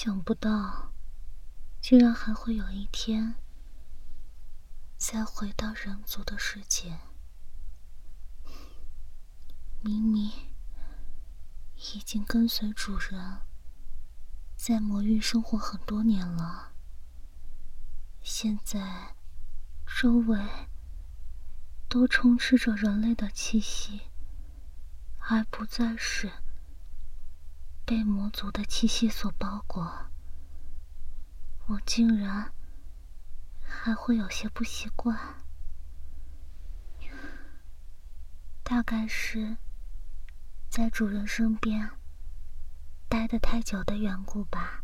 想不到，居然还会有一天再回到人族的世界。明明已经跟随主人在魔域生活很多年了，现在周围都充斥着人类的气息，而不再是被魔族的气息所包裹。我竟然还会有些不习惯，大概是在主人身边待得太久的缘故吧。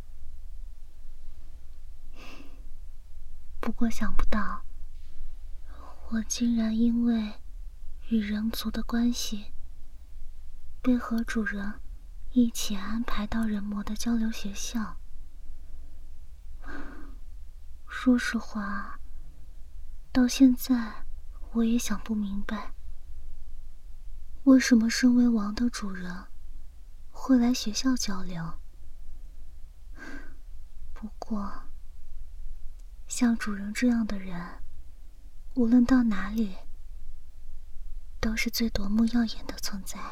不过想不到，我竟然因为与人族的关系，被和主人一起安排到人魔的交流学校。说实话，到现在我也想不明白，为什么身为王的主人会来学校交流。不过像主人这样的人，无论到哪里都是最夺目耀眼的存在。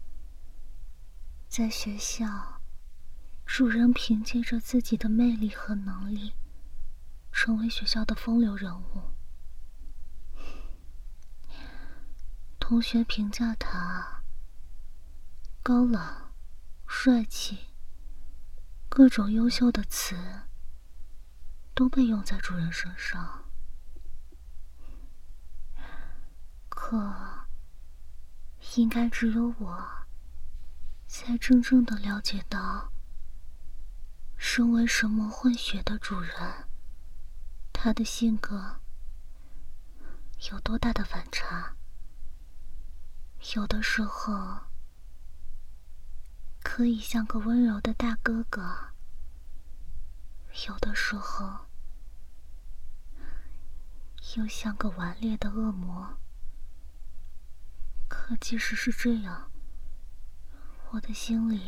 在学校，主人凭借着自己的魅力和能力，成为学校的风流人物。同学评价他高冷、帅气，各种优秀的词都被用在主人身上。可应该只有我才真正的了解到，身为神魔混血的主人，他的性格有多大的反差。有的时候可以像个温柔的大哥哥，有的时候又像个顽劣的恶魔。可即使是这样，我的心里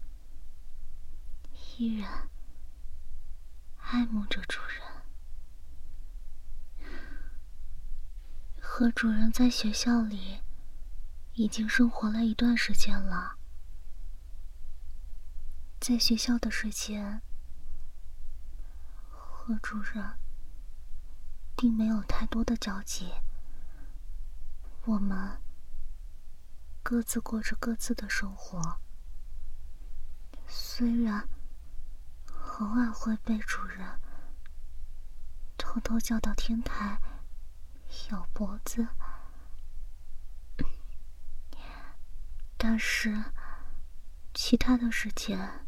依然爱慕着主人。和主人在学校里已经生活了一段时间了。在学校的时间，和主人并没有太多的交集，我们各自过着各自的生活。虽然偶尔会被主人偷偷叫到天台咬脖子，但是其他的时间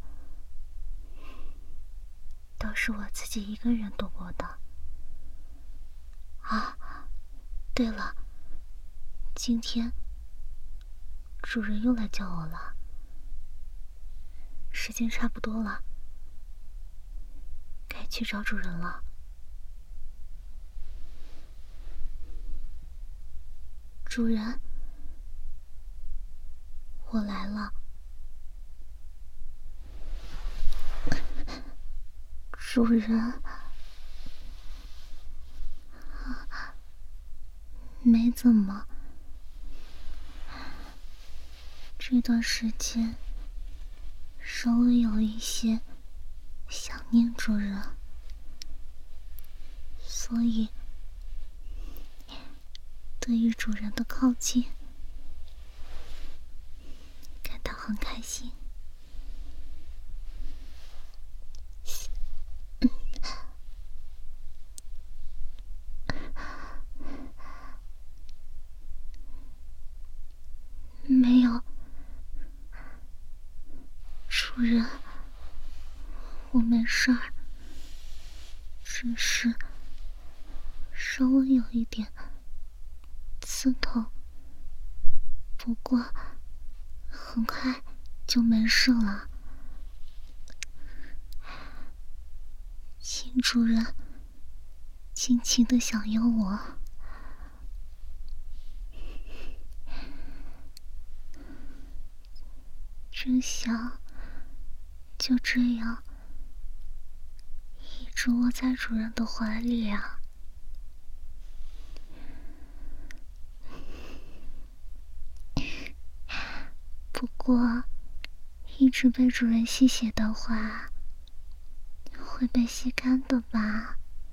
都是我自己一个人度过的。啊，对了，今天主人又来叫我了，时间差不多了，该去找主人了。主人，我来了。主人，没怎么。这段时间稍微有一些想念主人，所以对于主人的靠近感到很开心。没有，主人，我没事儿，只是稍微有一点刺痛，不过很快就没事了。请主人尽情地享用我。真想就这样直窝在主人的怀里啊。不过，一直被主人吸血的话，会被吸干的吧？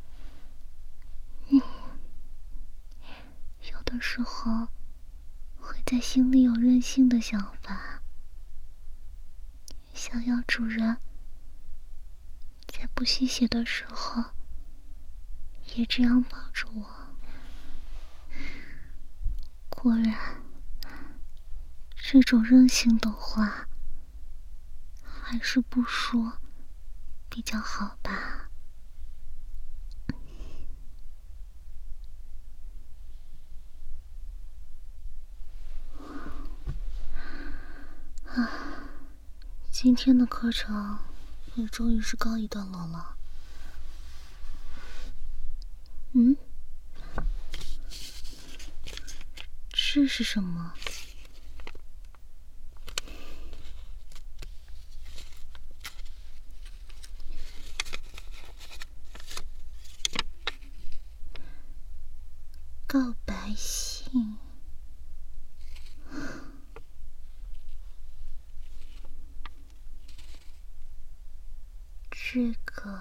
有的时候会在心里有任性的想法，想要主人在不吸血的时候也这样抱着我。果然，这种任性的话还是不说比较好吧。今天的课程也终于是告一段落了。这是什么？告白信。这个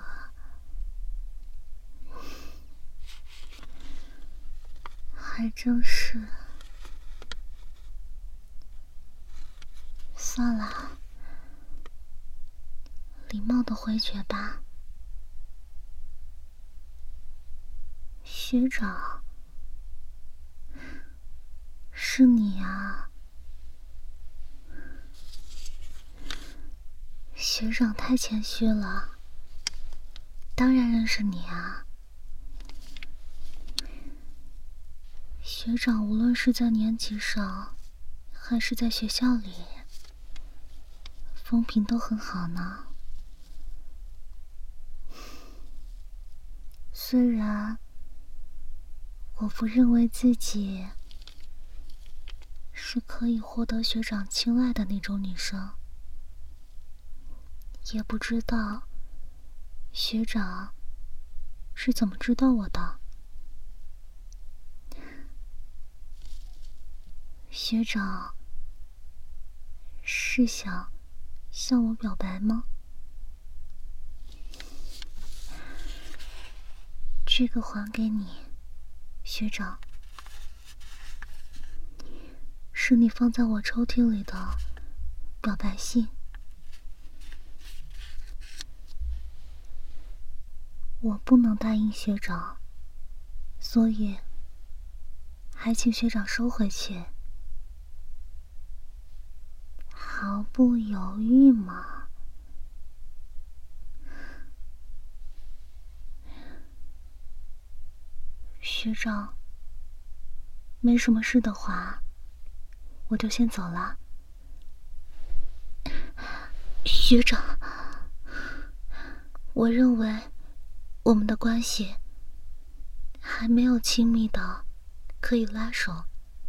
还真是。算了，礼貌的回绝吧。学长，是你啊。学长太谦虚了，当然认识你啊。学长无论是在年级上，还是在学校里，风评都很好呢。虽然我不认为自己是可以获得学长青睐的那种女生，也不知道学长是怎么知道我的。学长是想向我表白吗？这个还给你，学长，是你放在我抽屉里的表白信。我不能答应学长，所以还请学长收回去。毫不犹豫嘛。学长，没什么事的话，我就先走了。学长，我认为我们的关系还没有亲密到可以拉手。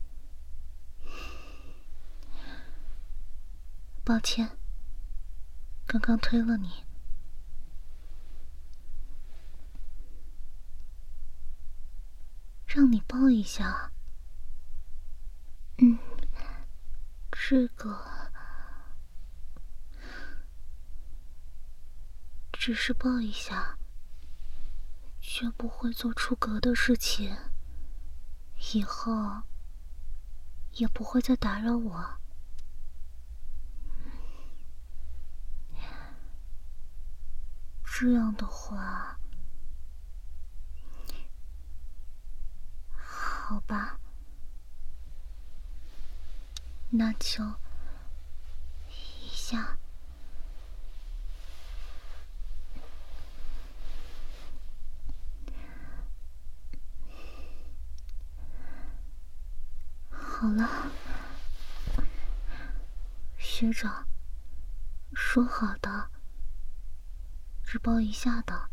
抱歉，刚刚推了你。让你抱一下。这个只是抱一下，绝不会做出格的事情，以后也不会再打扰我。这样的话，好吧，那就一下。好了，学长，说好的，只抱一下的，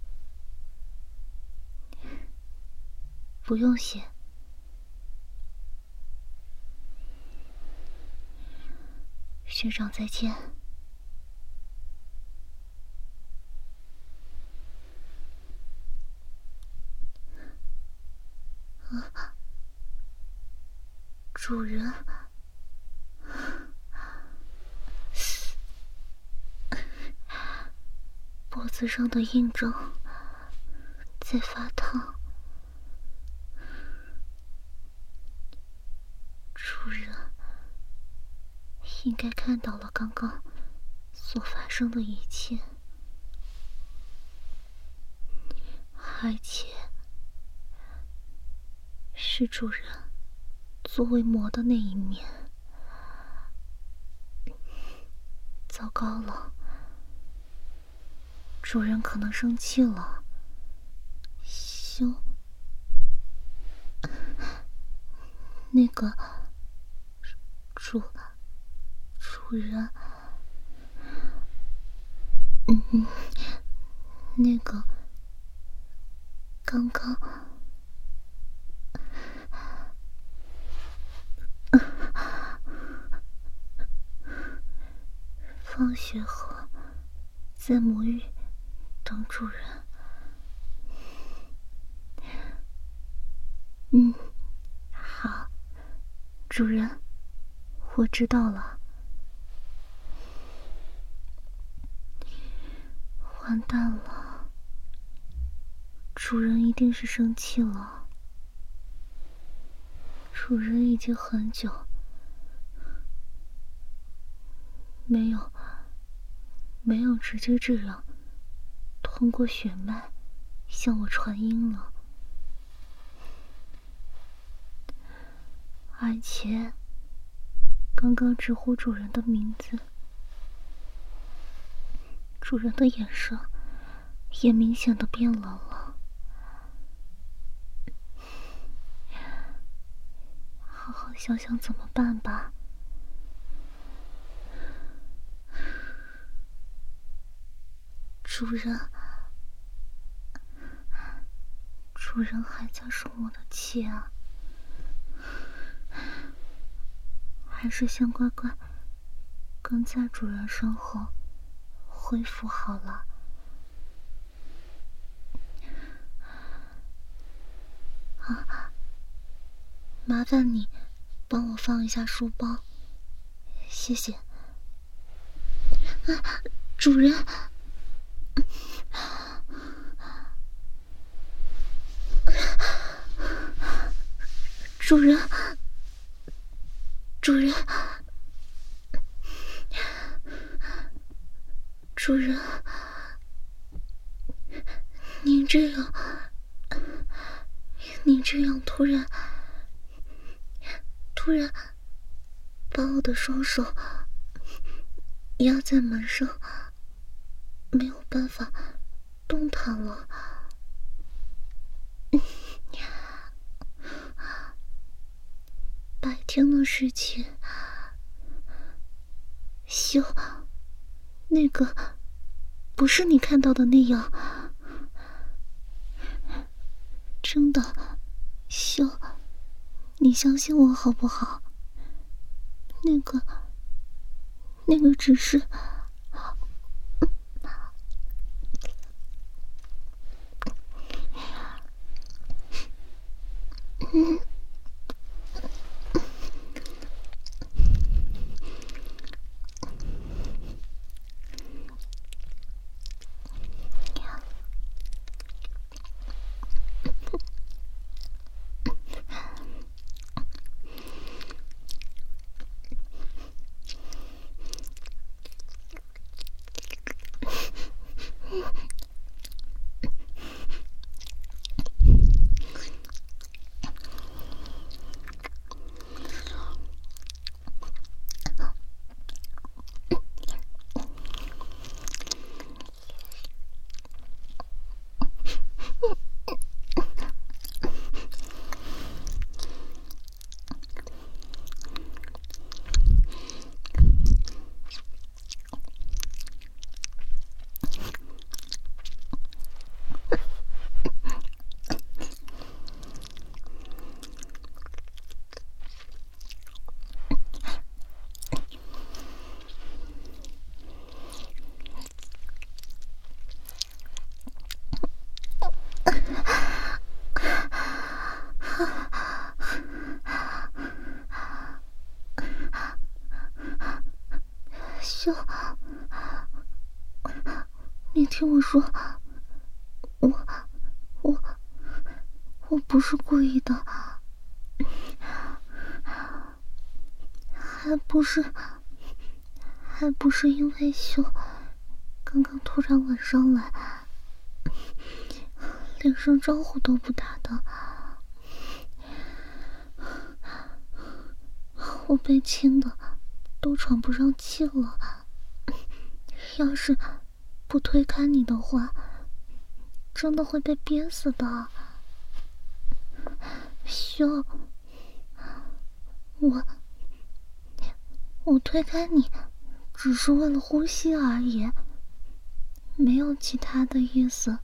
不用谢。学长再见。 主人，脖子上的印章在发烫。主人应该看到了刚刚所发生的一切，而且是主人作为魔的那一面。糟糕了，主人可能生气了。那个主人，那个刚刚放学后在魔域等主人。好，主人，我知道了。完蛋了，主人一定是生气了。主人已经很久没有直接这样通过血脉向我传音了，而且刚刚直呼主人的名字，主人的眼神也明显的变冷了。好好想想怎么办吧。主人还在生我的气啊，还是先乖乖跟在主人身后恢复好了。麻烦你帮我放一下书包，谢谢。主人，主人，主人，主人，您这样突然把我的双手压在门上，没有办法动弹了。白天的事情，修，那个不是你看到的那样，真的，修，你相信我好不好？那个只是…… 你听我说，我不是故意的，还不是因为秀刚刚突然吻上来，连声招呼都不打的，我被亲的都喘不上气了。要是不推开你的话，真的会被憋死的。秀，我推开你只是为了呼吸而已，没有其他的意思。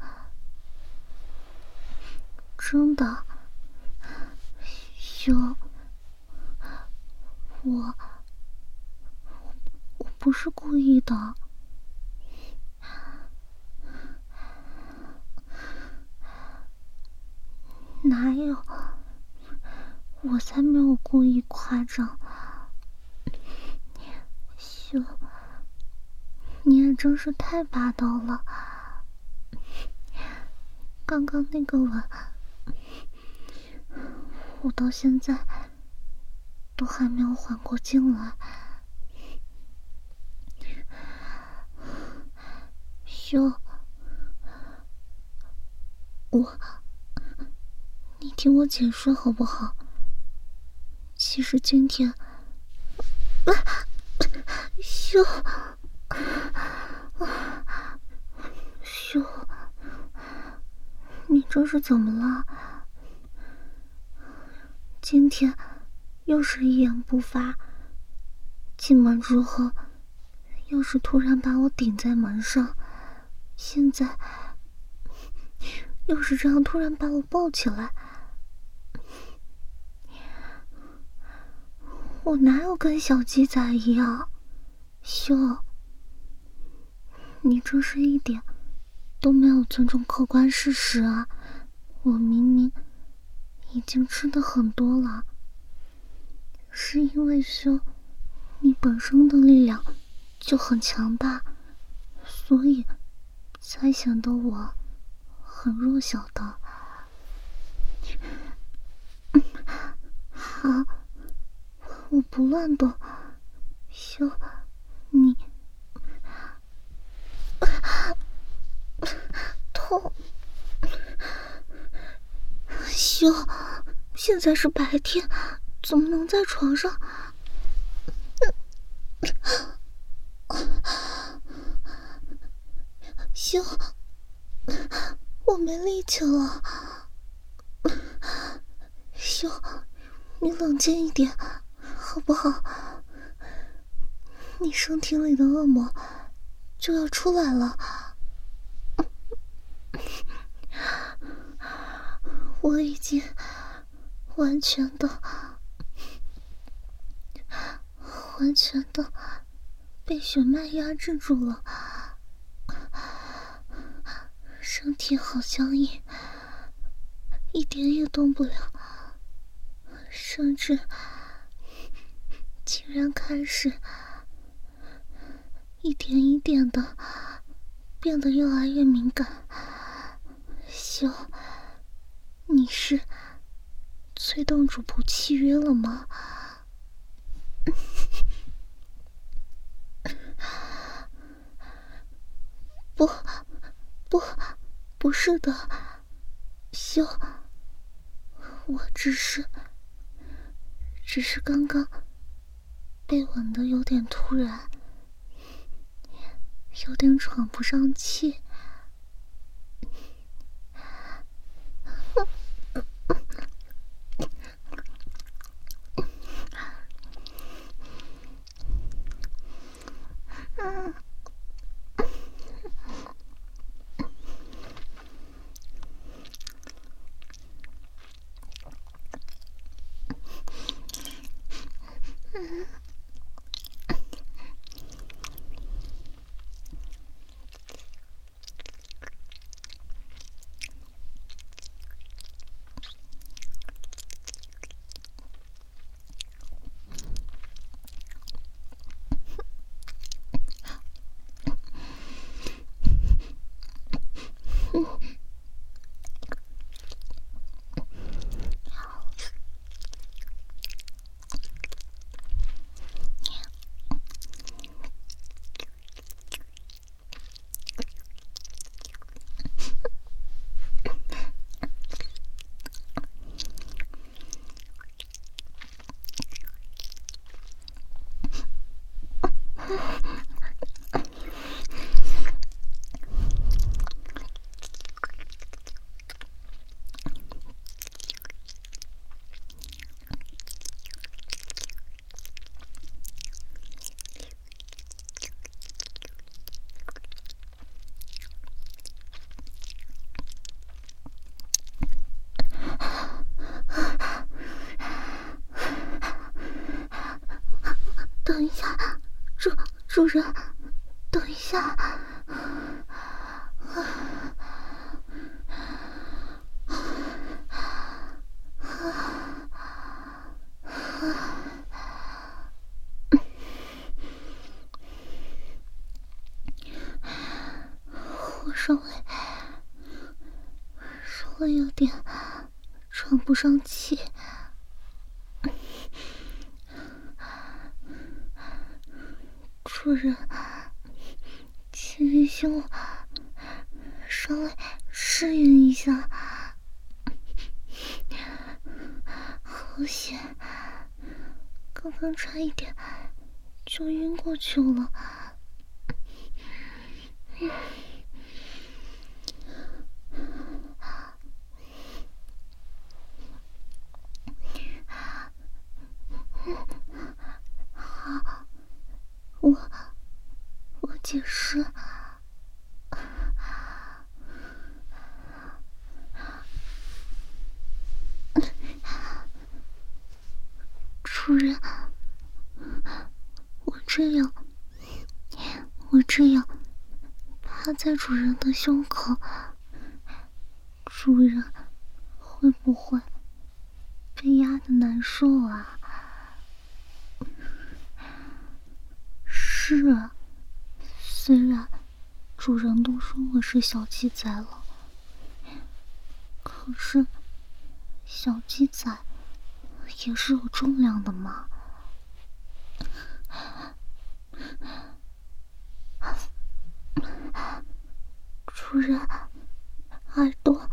真的，秀，我不是故意的。哪有？我才没有故意夸张。秀，你也真是太霸道了。刚刚那个吻，我到现在都还没有缓过劲来。秀，你听我解释好不好？其实今天，秀，你这是怎么了？今天又是一言不发，进门之后又是突然把我顶在门上，现在又是这样突然把我抱起来。我哪有跟小鸡仔一样？秀，你这是一点都没有尊重客观事实啊！我明明已经吃的很多了，是因为秀你本身的力量就很强大，所以才显得我很弱小的。好，我不乱动。秀，你痛。秀，现在是白天，怎么能在床上？秀，我没力气了。秀，你冷静一点好不好？你身体里的恶魔就要出来了。我已经完全的被血脉压制住了，身体好僵硬，一点也动不了，甚至竟然开始一点一点的变得越来越敏感。秀，你是催动主仆契约了吗？不是的，秀，我只是刚刚被吻得有点突然，有点喘不上气。 主人，等一下。我稍微有点喘不上气。主人，请允许我稍微适应一下。好险，刚刚差一点就晕过去了。好，我解释。主人，我这样趴在主人的胸口，主人会不会被压得难受啊？是啊，虽然主人都说我是小鸡仔了，可是小鸡仔也是有重量的嘛。主人，耳朵，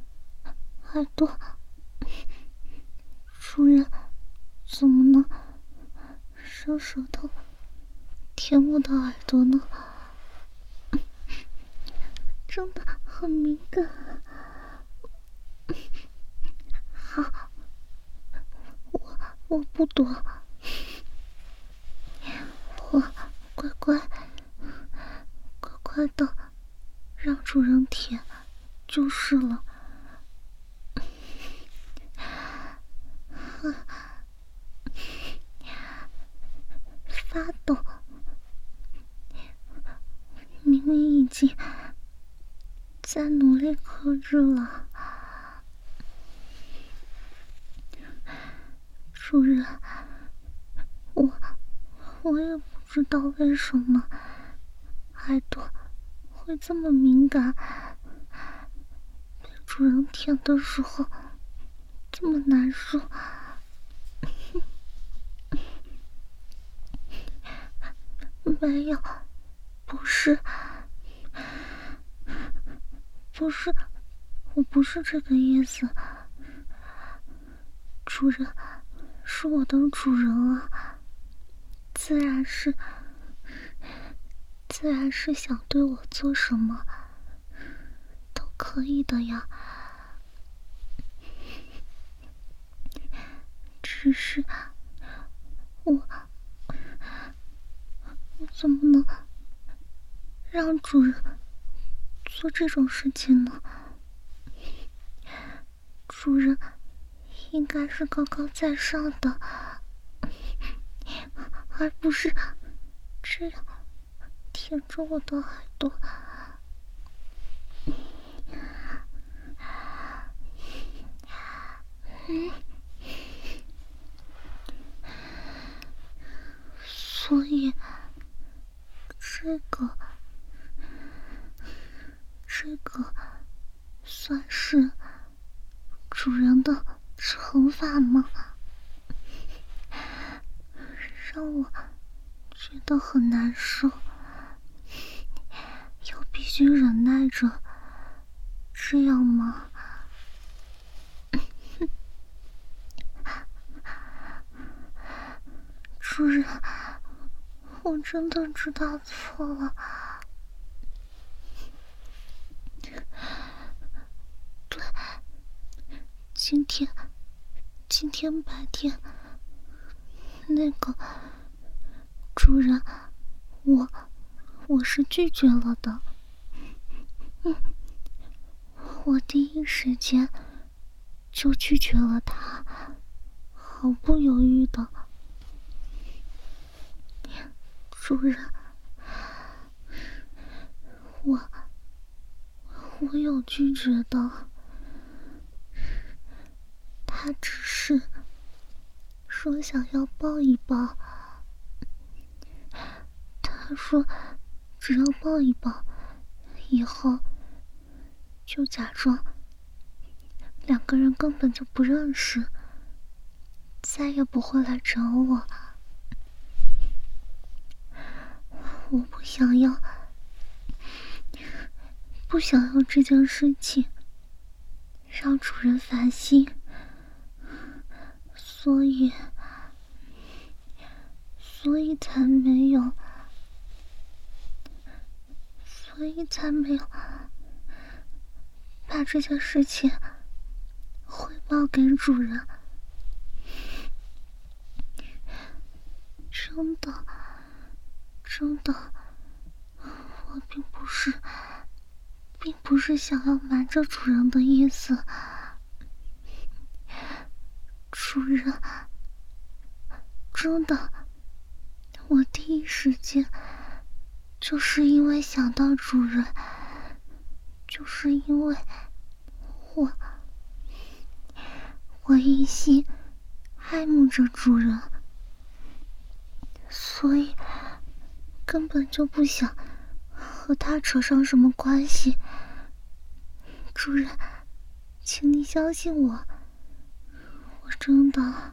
主人，怎么能伸舌头舔我的耳朵呢？真的很敏感。好，我不躲，我乖的让主人舔就是了。发抖，明明已经在努力克制了。主人，我也不知道为什么耳朵会这么敏感，被主人舔的时候这么难受。没有，不是，我不是这个意思。主人是我的主人啊，自然是想对我做什么都可以的呀。只是我怎么能让主人做这种事情呢？主人应该是高高在上的，而不是这样舔着我的耳朵。所以这个算是主人的惩罚吗？让我觉得很难受，又必须忍耐着，这样吗？主人，我真的知道错了。对，今天白天那个主人，我是拒绝了的。我第一时间就拒绝了他，毫不犹豫的。主人， 我有拒绝的，他只是说想要抱一抱。他说只要抱一抱，以后就假装两个人根本就不认识，再也不会来找我。我不想要这件事情让主人烦心，所以才没有把这件事情汇报给主人。真的，我并不是想要瞒着主人的意思。主人，真的，我第一时间就是因为想到主人，就是因为我一心爱慕着主人，所以根本就不想和他扯上什么关系。主人，请你相信我，我真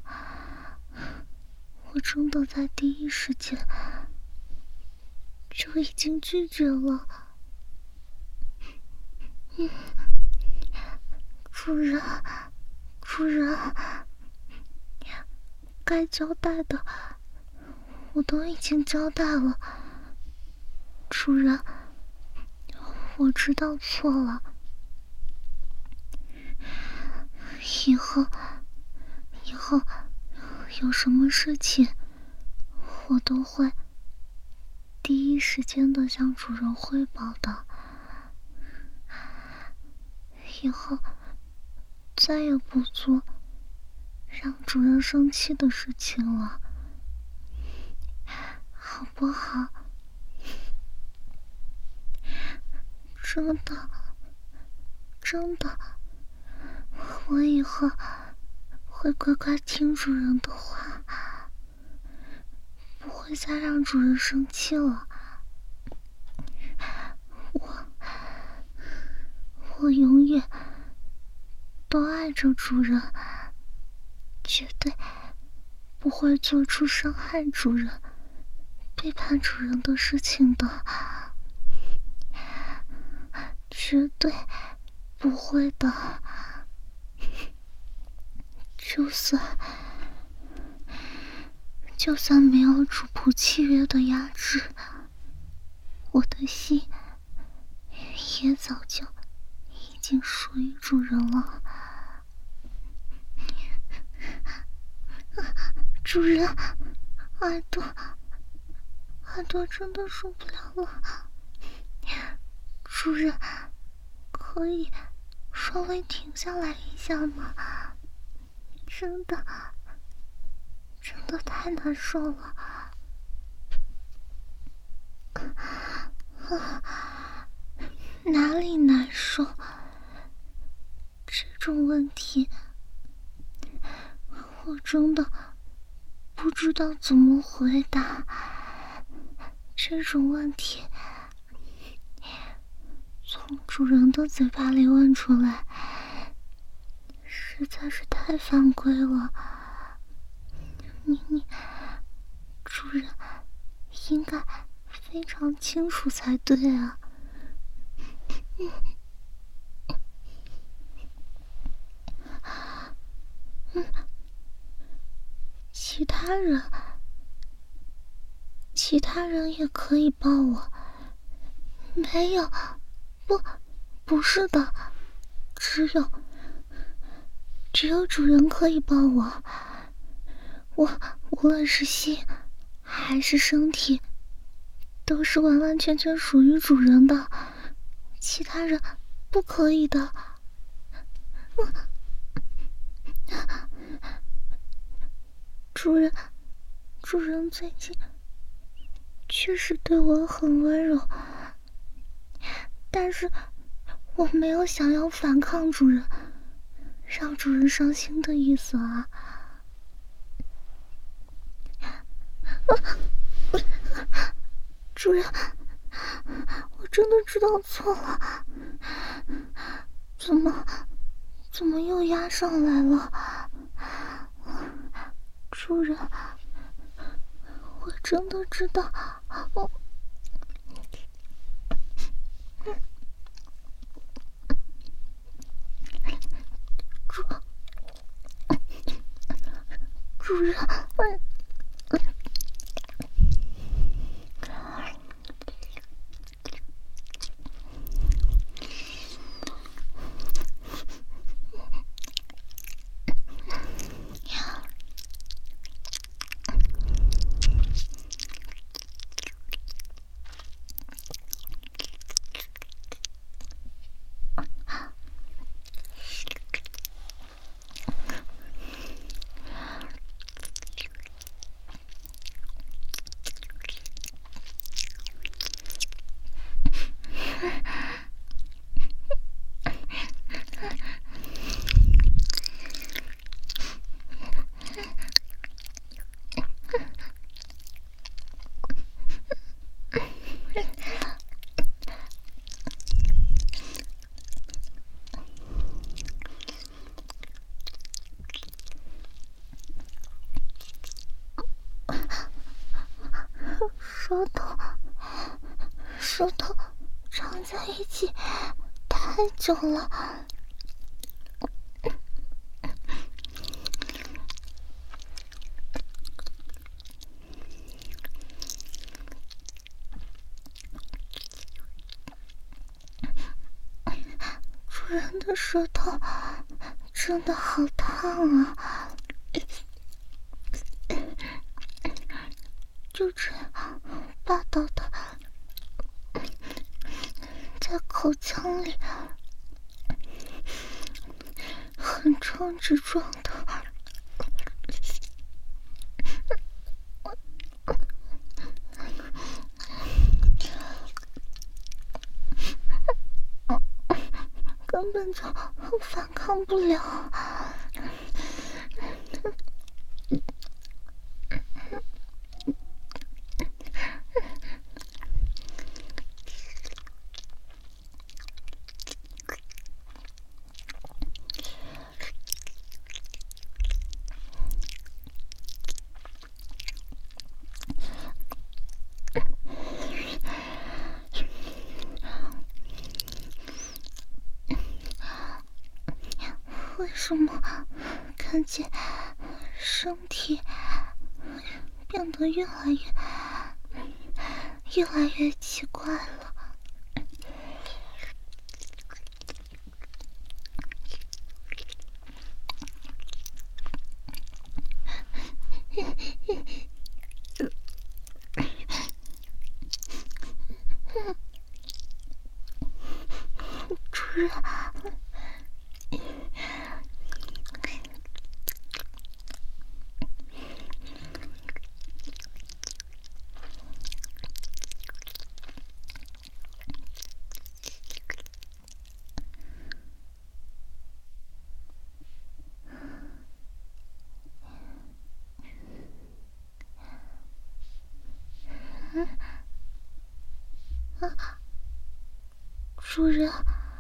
的在第一时间就已经拒绝了。主人，该交代的我都已经交代了。主人，我知道错了，以后有什么事情我都会第一时间的向主人汇报的。以后再也不做让主人生气的事情了，好不好？真的，我以后会乖乖听主人的话，不会再让主人生气了。我永远都爱着主人，绝对不会做出伤害主人、背叛主人的事情的，绝对不会的。就算没有主仆契约的压制，我的心也早就已经属于主人了。主人，耳朵真的受不了了。主人，可以稍微停下来一下吗？真的太难受了。哪里难受？这种问题我真的不知道怎么回答。这种问题从主人的嘴巴里问出来，实在是太犯规了。主人应该非常清楚才对啊。其他人也可以抱我。没有，不是的，只有主人可以抱我。我无论是心还是身体，都是完完全全属于主人的，其他人不可以的。主人最近确实对我很温柔， 但是我没有想要反抗主人，让主人伤心的意思啊。主人，我真的知道错了，怎么又压上来了？主人，我真的知道，主人，舌头长在一起太久了，主人的舌头真的好烫啊！就这样霸道的在口腔里横冲直撞的，根本就反抗不了。为什么感觉身体变得越来越奇怪了？主人，主人，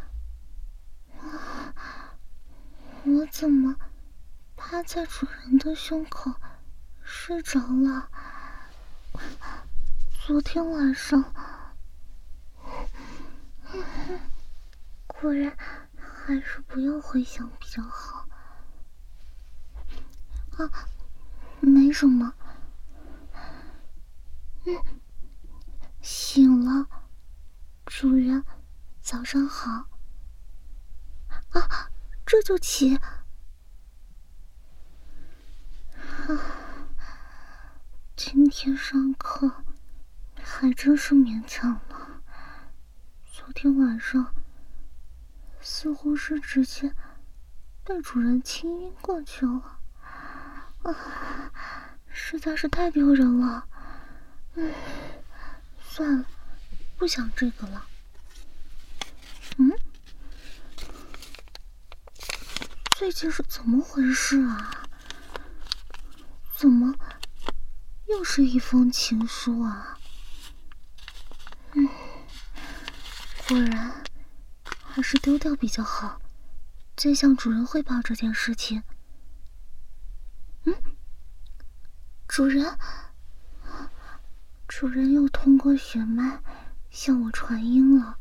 我怎么趴在主人的胸口睡着了？昨天晚上，果然还是不要回想比较好。啊，没什么。醒了，主人，早上好。啊，这就起。今天上课还真是勉强了。昨天晚上似乎是直接被主人亲晕过去了，实在是太丢人了。算了，不想这个了。 最近是怎么回事啊？怎么又是一封情书啊？果然还是丢掉比较好，再向主人汇报这件事情。主人又通过血脉向我传音了。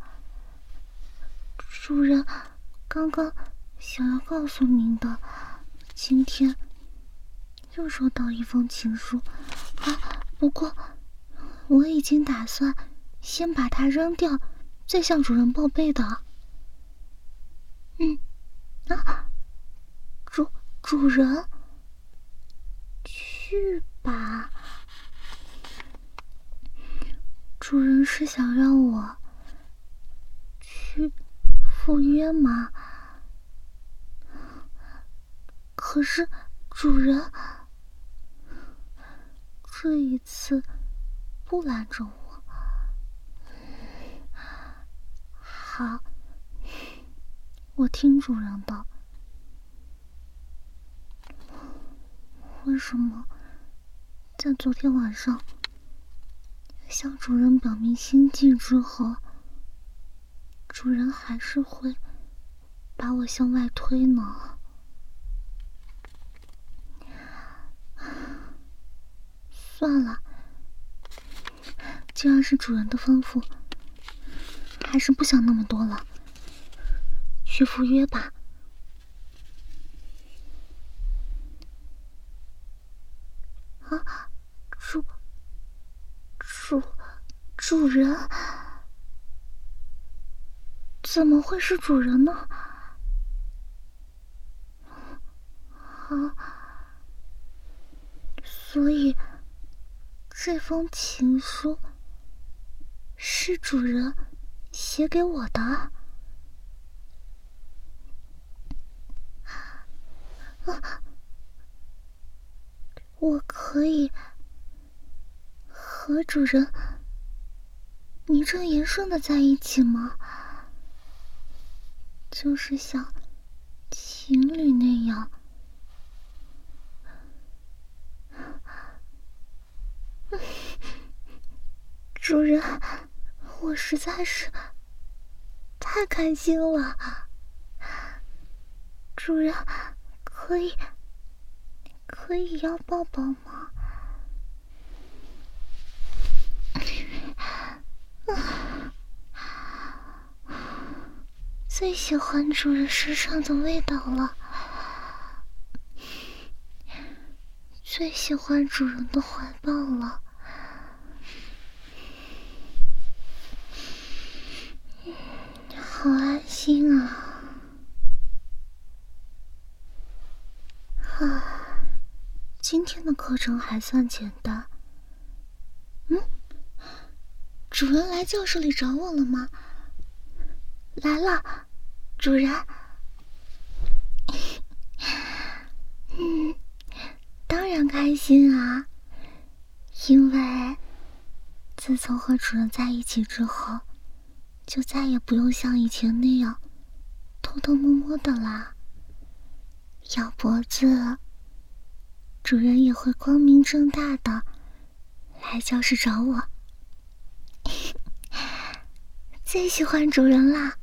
主人刚刚想要告诉您的，今天又收到一封情书不过我已经打算先把它扔掉，再向主人报备的。主人，去吧。主人是想让我去赴约吗？可是主人这一次不拦着我。好，我听主人的。为什么在昨天晚上向主人表明心迹之后，主人还是会把我向外推呢？算了，既然是主人的吩咐，还是不想那么多了，去赴约吧。主人？怎么会是主人呢？所以这封情书是主人写给我的。我可以和主人名正言顺的在一起吗？就是像情侣那样。主人，我实在是太开心了。主人，可以要抱抱吗？最喜欢主人身上的味道了，最喜欢主人的怀抱了。好安心啊！今天的课程还算简单。主人来教室里找我了吗？来了，主人。当然开心啊，因为自从和主人在一起之后，就再也不用像以前那样偷偷摸摸的啦。咬脖子，主人也会光明正大的来教室找我。最喜欢主人啦！